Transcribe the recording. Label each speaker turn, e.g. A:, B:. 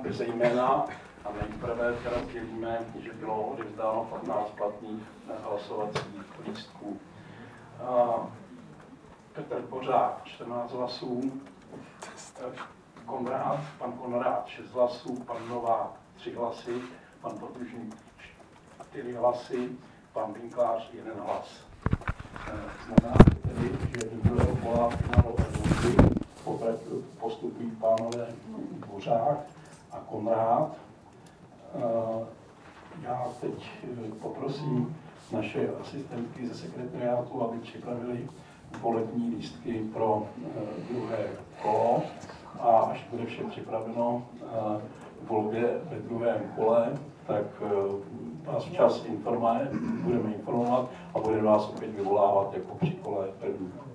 A: zejména, a nejprve teda sdělíme, že bylo odevzdáno 15 platných hlasovacích lístků. Petr Dvořák 14 hlasů, pan Konrád 6 hlasů, pan Novák 3 hlasy, pan Podružník 4 hlasy, pan Vinklář 1 hlas. Znamená tedy, že do druhého kola finálové volby postupují pánové Dvořák a Konrád. Já teď poprosím naše asistentky ze sekretariátu, aby připravili volební lístky pro druhé kolo, a až bude vše připraveno volbě ve druhém kole, tak vás včas budeme informovat a budeme vás opět vyvolávat jako při kole první.